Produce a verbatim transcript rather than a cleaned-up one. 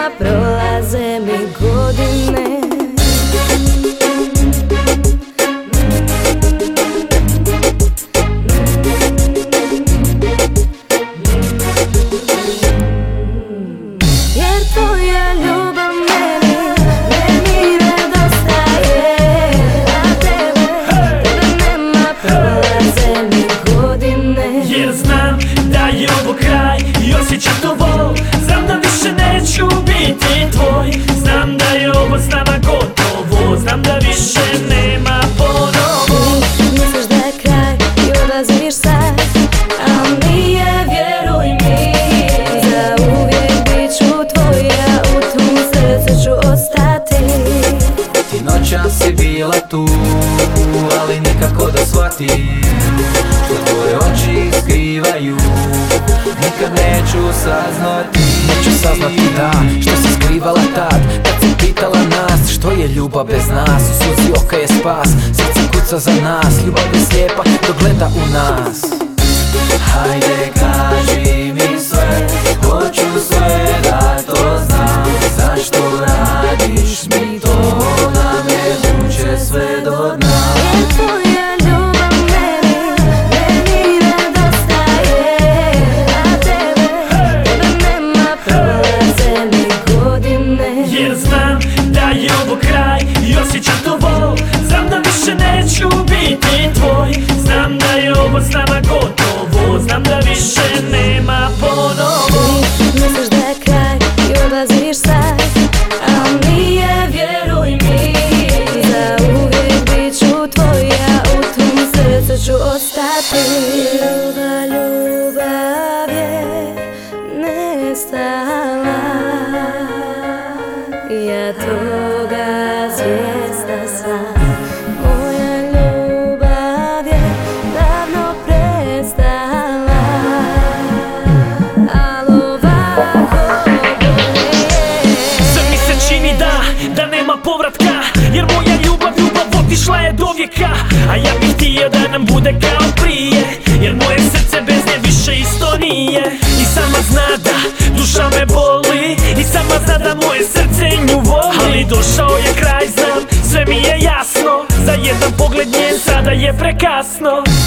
prolaze mi godine. Jer tvoja ljubav meni, meni nedostaje, a tebe, tebe nema, prolaze mi godine. Jer znam da je ovo kraj i osjećam to bol. Znam da više neću biti tvoj. Znam da je ovo s nama gotovo. Znam da više nema ponovo. Misliš da je kraj i odlaziš sad, a nije, vjeruj mi. Za uvijek bit ću tvoja, u tvom srcu ću ostati. Ti noćas si bila tu, ali nikako da shvatim što tvoje oči skrivaju. Nikad neću saznati, neću saznati da što si skrivala tad, kad si pitala nas što je ljubav bez nas. U suzi oka je spas, srce kuca za nas. Ljubav je slijepa dok gleda u nas. Hajde kaži mi sve, hoću sve da to znam. Zašto radiš mi to, da me vuče sve do dna. Jer tvoja ljubav meni, meni nedostaje, a tebe, tebe nema, prolaze mi godine. Jer znam da je ovo kraj i osjećam to bol. Znam da više neću biti tvoj. Znam da je ovo s nama gotovo. Znam da više nema ponovo. Misliš da je kraj i odlaziš sad, a nije, vjeruj mi. Za uvijek bit ću tvoja, u tvom srcu ću ostati. Ljubav, ljubav je nestala, ja toga svjesna sam. Moja ljubav je davno prestala, al' ovako bolje. Sve mi se čini da, da nema povratka. Jer moja ljubav, ljubav otišla je do vijeka. A ja bih htio da nam bude kao prije. Jer moje srce bez nje više isto nije. I sama zna da duša me boli. I sama zna da moje srce nju voli. Ali došao je kraj, znam, sve mi je jasno. Za jedan pogled njen sada je prekasno.